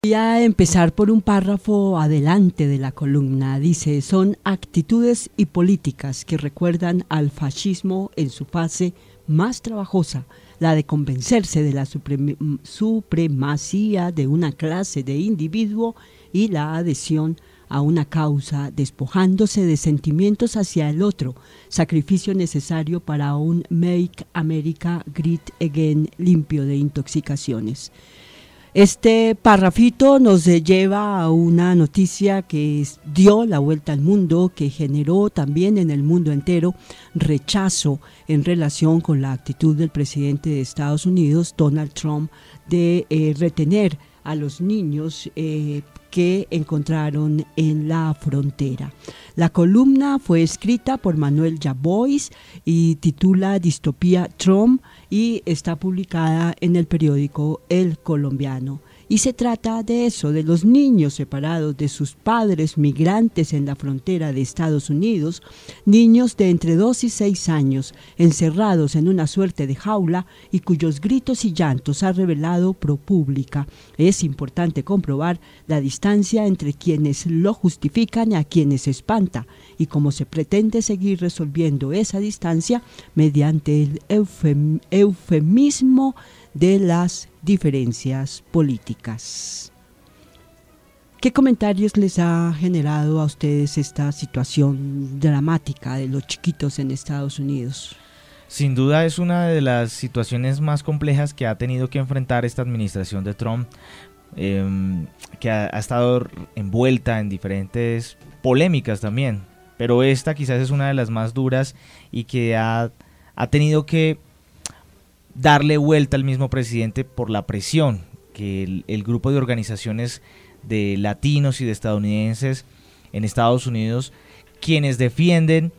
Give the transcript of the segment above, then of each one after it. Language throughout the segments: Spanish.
Voy a empezar por un párrafo adelante de la columna. Dice, son actitudes y políticas que recuerdan al fascismo en su fase más trabajosa, la de convencerse de la supremacía de una clase de individuo y la adhesión a una causa, despojándose de sentimientos hacia el otro, sacrificio necesario para un Make America Great Again limpio de intoxicaciones. Este parrafito nos lleva a una noticia que dio la vuelta al mundo, que generó también en el mundo entero rechazo en relación con la actitud del presidente de Estados Unidos, Donald Trump, de retener a los niños que encontraron en la frontera. La columna fue escrita por Manuel Javois y titula Distopía Trump y está publicada en el periódico El Colombiano. Y se trata de eso, de los niños separados de sus padres migrantes en la frontera de Estados Unidos, niños de entre 2 y 6 años, encerrados en una suerte de jaula y cuyos gritos y llantos ha revelado ProPublica. Es importante comprobar la distancia entre quienes lo justifican y a quienes espanta, y cómo se pretende seguir resolviendo esa distancia mediante el eufemismo de las diferencias políticas. ¿Qué comentarios les ha generado a ustedes esta situación dramática de los chiquitos en Estados Unidos? Sin duda es una de las situaciones más complejas que ha tenido que enfrentar esta administración de Trump, que ha estado envuelta en diferentes polémicas también, pero esta quizás es una de las más duras y que ha tenido que darle vuelta al mismo presidente por la presión que el grupo de organizaciones de latinos y de estadounidenses en Estados Unidos, quienes defienden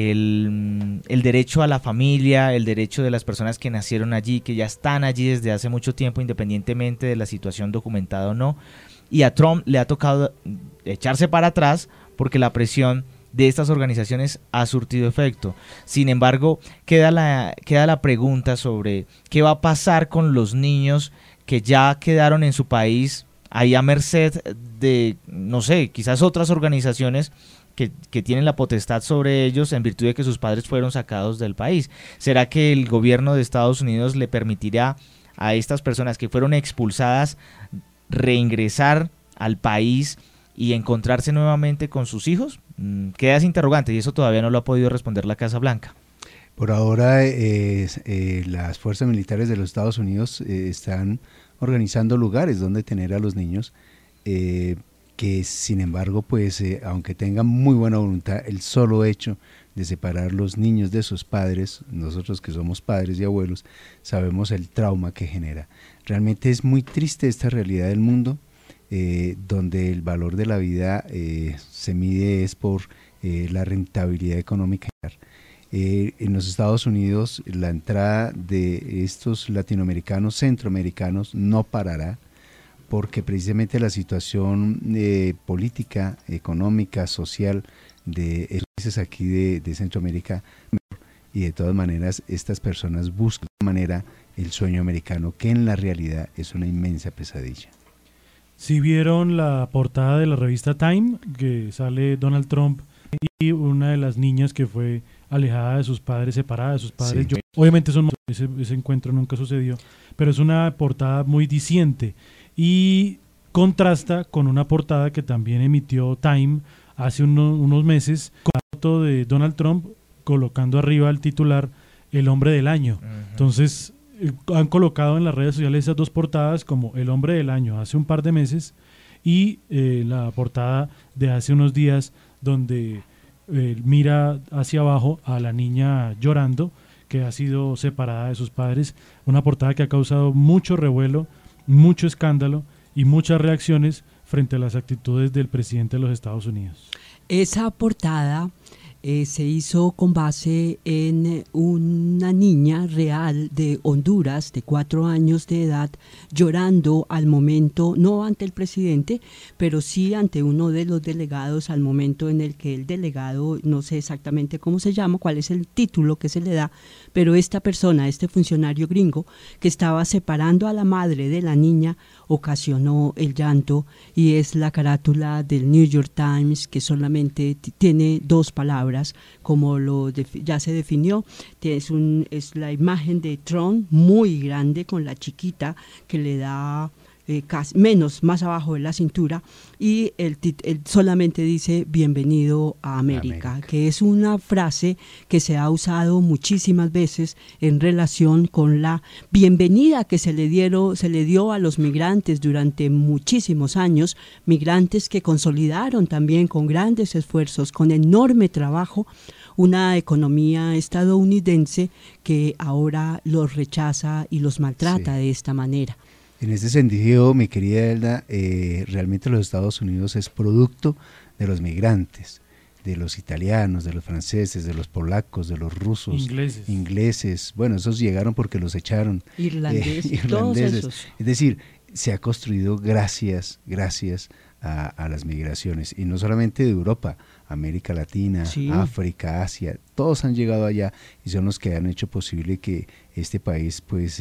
el derecho a la familia, el derecho de las personas que nacieron allí, que ya están allí desde hace mucho tiempo, independientemente de la situación documentada o no, y a Trump le ha tocado echarse para atrás porque la presión de estas organizaciones ha surtido efecto. Sin embargo, queda la pregunta sobre qué va a pasar con los niños que ya quedaron en su país ahí a merced de, no sé, quizás otras organizaciones que tienen la potestad sobre ellos en virtud de que sus padres fueron sacados del país. ¿Será que el gobierno de Estados Unidos le permitirá a estas personas que fueron expulsadas reingresar al país y encontrarse nuevamente con sus hijos? Queda ese interrogante y eso todavía no lo ha podido responder la Casa Blanca. Por ahora las fuerzas militares de los Estados Unidos están organizando lugares donde tener a los niños, que sin embargo, pues aunque tengan muy buena voluntad, el solo hecho de separar los niños de sus padres, nosotros que somos padres y abuelos, sabemos el trauma que genera. Realmente es muy triste esta realidad del mundo, donde el valor de la vida se mide es por la rentabilidad económica. En los Estados Unidos la entrada de estos latinoamericanos, centroamericanos no parará, porque precisamente la situación política, económica, social de los países aquí de Centroamérica, y de todas maneras estas personas buscan de manera el sueño americano, que en la realidad es una inmensa pesadilla. Si vieron la portada de la revista Time, que sale Donald Trump y una de las niñas que fue alejada de sus padres, separada de sus padres. Sí. Obviamente ese encuentro nunca sucedió, pero es una portada muy diciente y contrasta con una portada que también emitió Time hace unos meses, con la foto de Donald Trump colocando arriba el titular El hombre del año. Entonces han colocado en las redes sociales esas dos portadas como el hombre del año hace un par de meses y la portada de hace unos días donde mira hacia abajo a la niña llorando que ha sido separada de sus padres. Una portada que ha causado mucho revuelo, mucho escándalo y muchas reacciones frente a las actitudes del presidente de los Estados Unidos. Esa portada se hizo con base en una niña real de Honduras de 4 años de edad llorando al momento, no ante el presidente, pero sí ante uno de los delegados al momento en el que el delegado, no sé exactamente cómo se llama, cuál es el título que se le da, pero esta persona, este funcionario gringo que estaba separando a la madre de la niña, ocasionó el llanto, y es la carátula del New York Times, que solamente tiene 2 palabras, como ya se definió. Es la imagen de Trump muy grande con la chiquita que le da más abajo de la cintura, y él solamente dice bienvenido a América, que es una frase que se ha usado muchísimas veces en relación con la bienvenida que se le dio a los migrantes durante muchísimos años, migrantes que consolidaron también con grandes esfuerzos, con enorme trabajo, una economía estadounidense que ahora los rechaza y los maltrata de esta manera. En ese sentido, mi querida Elda, realmente los Estados Unidos es producto de los migrantes, de los italianos, de los franceses, de los polacos, de los rusos, ingleses. Bueno, esos llegaron porque los echaron. Irlandeses. Todos esos. Es decir, se ha construido gracias a las migraciones, y no solamente de Europa, América Latina, sí, África, Asia, todos han llegado allá y son los que han hecho posible que este país pues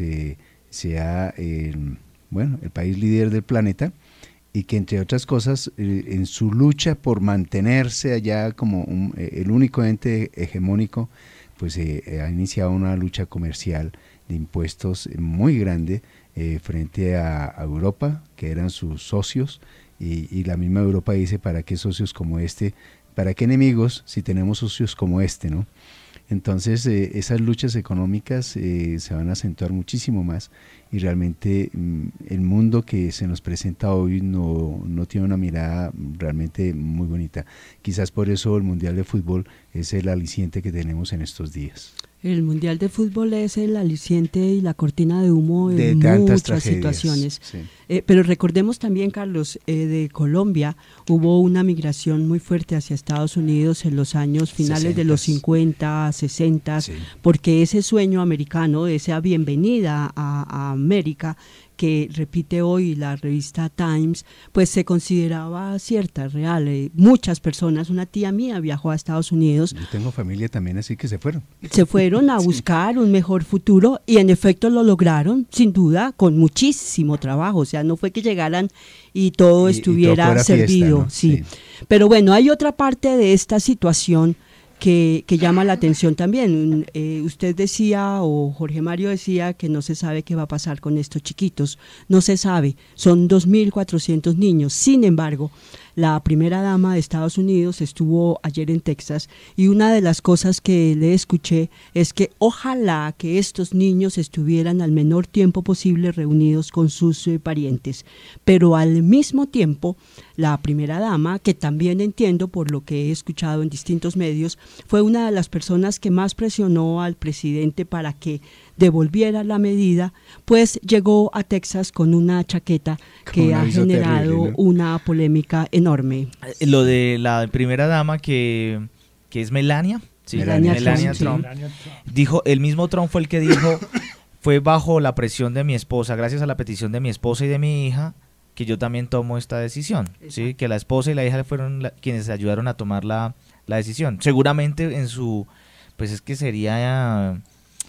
sea el país líder del planeta, y que entre otras cosas en su lucha por mantenerse allá como el único ente hegemónico, pues ha iniciado una lucha comercial de impuestos muy grande frente a Europa, que eran sus socios, y la misma Europa dice: ¿para qué socios como este? ¿Para qué enemigos si tenemos socios como este, no? Entonces esas luchas económicas se van a acentuar muchísimo más, y realmente el mundo que se nos presenta hoy no tiene una mirada realmente muy bonita. Quizás por eso el Mundial de Fútbol es el aliciente que tenemos en estos días. El Mundial de Fútbol es el aliciente y la cortina de humo de muchas situaciones. Sí. Pero recordemos también, Carlos, de Colombia hubo una migración muy fuerte hacia Estados Unidos en los años finales de los 50, 60, sí, porque ese sueño americano, esa bienvenida a América, que repite hoy la revista Times, pues se consideraba cierta, real. Muchas personas, una tía mía viajó a Estados Unidos. Yo tengo familia también, así que se fueron. Se fueron a buscar un mejor futuro, y en efecto lo lograron, sin duda, con muchísimo trabajo. O sea, no fue que llegaran y todo estuviera todo servido. Fiesta, ¿no? Sí. Pero bueno, hay otra parte de esta situación que llama la atención también. Usted decía, o Jorge Mario decía, que no se sabe qué va a pasar con estos chiquitos. No se sabe, son 2.400 niños. Sin embargo, la primera dama de Estados Unidos estuvo ayer en Texas, y una de las cosas que le escuché es que ojalá que estos niños estuvieran al menor tiempo posible reunidos con sus parientes. Pero al mismo tiempo, la primera dama, que también entiendo por lo que he escuchado en distintos medios, fue una de las personas que más presionó al presidente para que devolviera la medida, pues llegó a Texas con una chaqueta que ha generado terrible, ¿no? Una polémica enorme. Lo de la primera dama que es Melania, ¿sí? Melania Trump. Dijo, el mismo Trump fue el que dijo, fue bajo la presión de mi esposa, gracias a la petición de mi esposa y de mi hija, que yo también tomo esta decisión, ¿sí? Que la esposa y la hija fueron quienes ayudaron a tomar la decisión. Seguramente en su, pues es que sería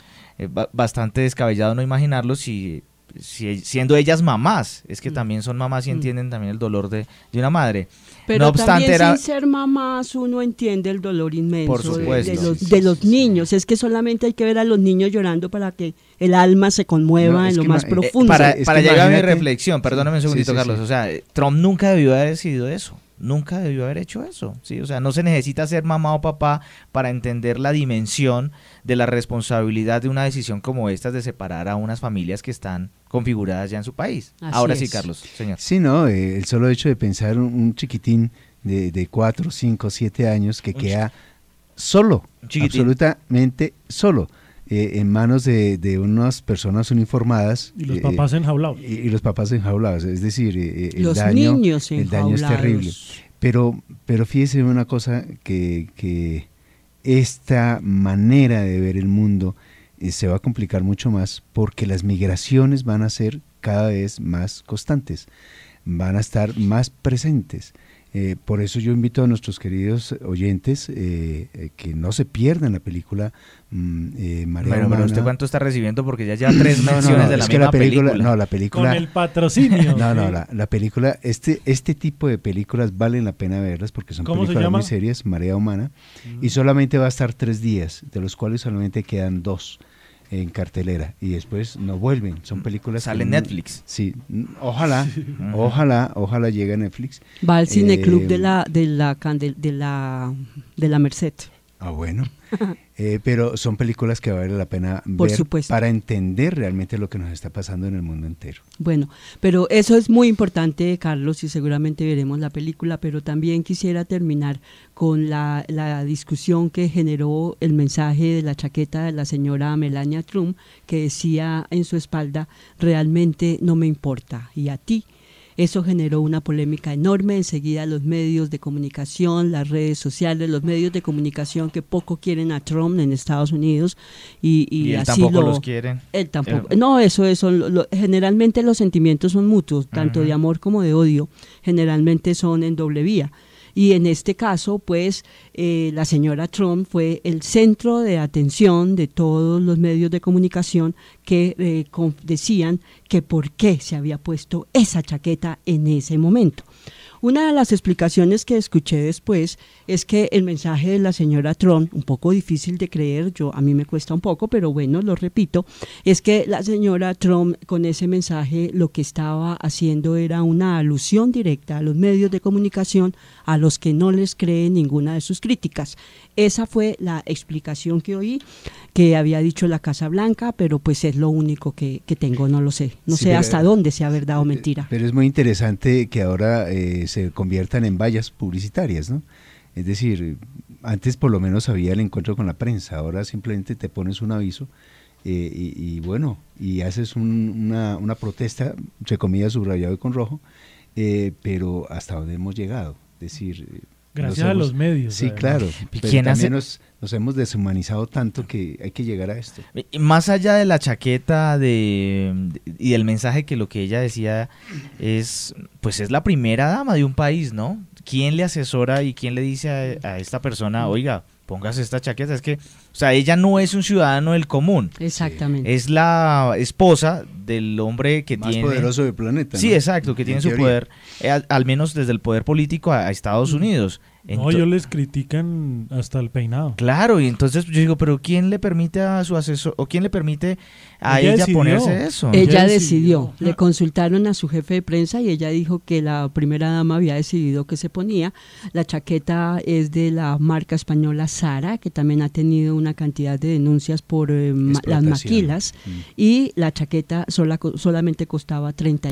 bastante descabellado no imaginarlo si siendo ellas mamás, es que también son mamás y entienden también el dolor de una madre. Pero no obstante, también sin ser mamás uno entiende el dolor inmenso, por supuesto, de los niños. Es que solamente hay que ver a los niños llorando para que el alma se conmueva en lo más profundo. Para llegar a mi reflexión, perdóname un segundito, Carlos, o sea, Trump nunca debió haber decidido eso. Nunca debió haber hecho eso, ¿sí? O sea, no se necesita ser mamá o papá para entender la dimensión de la responsabilidad de una decisión como esta, de separar a unas familias que están configuradas ya en su país. Así Ahora es. Sí, Carlos, señor. Sí, no, el solo hecho de pensar un chiquitín de 4, 5, 7 años que queda solo, absolutamente solo, en manos de unas personas uniformadas. Y los papás enjaulados. Y los papás enjaulados, es decir, el daño es terrible. Pero fíjese una cosa que esta manera de ver el mundo se va a complicar mucho más porque las migraciones van a ser cada vez más constantes, van a estar más presentes. Por eso yo invito a nuestros queridos oyentes que no se pierdan la película Marea Humana. Pero ¿usted cuánto está recibiendo? Porque ya lleva 3 menciones de la misma película. No, la película... Con el patrocinio. No, la película, este tipo de películas valen la pena verlas porque son películas muy serias, Marea Humana, y solamente va a estar 3 días, de los cuales solamente quedan 2 en cartelera y después no vuelven, son películas sale en Netflix. Sí, ojalá llegue a Netflix. Va al cineclub de la Merced. Ah, bueno. Pero son películas que vale la pena Por ver supuesto. para entender realmente lo que nos está pasando en el mundo entero. Bueno, pero eso es muy importante, Carlos, y seguramente veremos la película, pero también quisiera terminar con la discusión que generó el mensaje de la chaqueta de la señora Melania Trump, que decía en su espalda, realmente no me importa, y a ti. Eso generó una polémica enorme. Enseguida los medios de comunicación, las redes sociales, los medios de comunicación que poco quieren a Trump en Estados Unidos y él así tampoco los quieren. Él tampoco. No, eso generalmente los sentimientos son mutuos, tanto de amor como de odio. Generalmente son en doble vía. Y en este caso, pues, la señora Trump fue el centro de atención de todos los medios de comunicación que decían que por qué se había puesto esa chaqueta en ese momento. Una de las explicaciones que escuché después es que el mensaje de la señora Trump, un poco difícil de creer, a mí me cuesta un poco, pero bueno, lo repito, es que la señora Trump con ese mensaje lo que estaba haciendo era una alusión directa a los medios de comunicación a los que no les cree ninguna de sus críticas. Esa fue la explicación que oí, que había dicho la Casa Blanca, pero pues es lo único que tengo, no lo sé. No sé hasta dónde sea verdad o mentira. Pero es muy interesante que ahora se conviertan en vallas publicitarias, ¿no? Es decir, antes por lo menos había el encuentro con la prensa, ahora simplemente te pones un aviso y haces una protesta, entre comillas, subrayado y con rojo, pero hasta dónde hemos llegado, es decir... Gracias a los medios. Sí, además. claro, pero también nos hemos deshumanizado tanto que hay que llegar a esto. Más allá de la chaqueta y del mensaje, que lo que ella decía es la primera dama de un país, ¿no? ¿Quién le asesora y quién le dice a esta persona, oiga, póngase esta chaqueta? Es que, o sea, ella no es un ciudadano del común. Exactamente. Es la esposa del hombre que más tiene... Más poderoso del planeta, ¿no? Sí, exacto, que tiene su poder, al menos desde el poder político a Estados Unidos. No, ellos les critican hasta el peinado. Claro, y entonces yo digo, pero ¿quién le permite a su asesor, o quién le permite a ella ponerse eso? Ella decidió. Le consultaron a su jefe de prensa y ella dijo que la primera dama había decidido que se ponía. La chaqueta es de la marca española Zara, que también ha tenido una cantidad de denuncias por las maquilas, y la chaqueta solamente costaba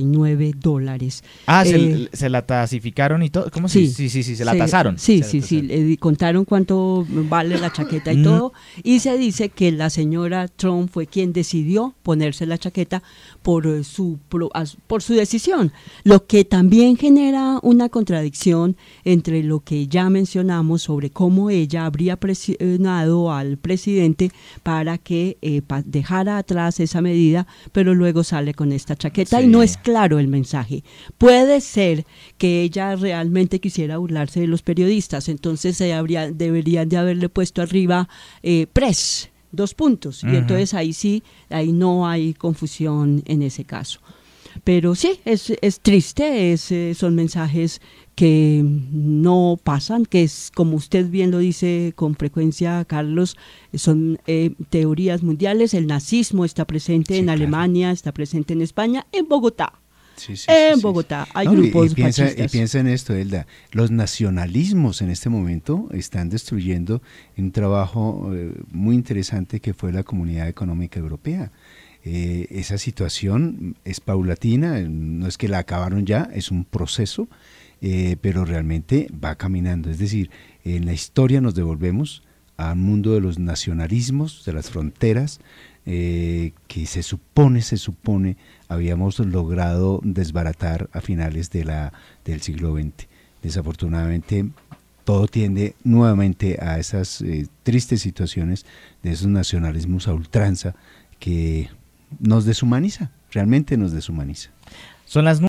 $39. Se la tasificaron y todo. ¿Cómo sí, se la tasaron? Sí, contaron cuánto vale la chaqueta y todo, y se dice que la señora Trump fue quien decidió ponerse la chaqueta por su decisión, lo que también genera una contradicción entre lo que ya mencionamos sobre cómo ella habría presionado al presidente para que dejara atrás esa medida, pero luego sale con esta chaqueta y no es claro el mensaje. Puede ser que ella realmente quisiera burlarse de los periodistas, entonces deberían de haberle puesto arriba press, 2 puntos, y entonces ahí no hay confusión en ese caso. Pero sí, es triste, son mensajes que no pasan, que es, como usted bien lo dice con frecuencia, Carlos, son teorías mundiales. El nazismo está presente en Alemania, está presente en España, en Bogotá. En Bogotá hay grupos fascistas. Y piensa en esto, Elda, los nacionalismos en este momento están destruyendo un trabajo muy interesante que fue la Comunidad Económica Europea. Esa situación es paulatina, no es que la acabaron ya, es un proceso, pero realmente va caminando. Es decir, en la historia nos devolvemos al mundo de los nacionalismos, de las fronteras, que se supone habíamos logrado desbaratar a finales del siglo XX. Desafortunadamente todo tiende nuevamente a esas tristes situaciones de esos nacionalismos a ultranza que nos deshumaniza, realmente nos deshumaniza. Son las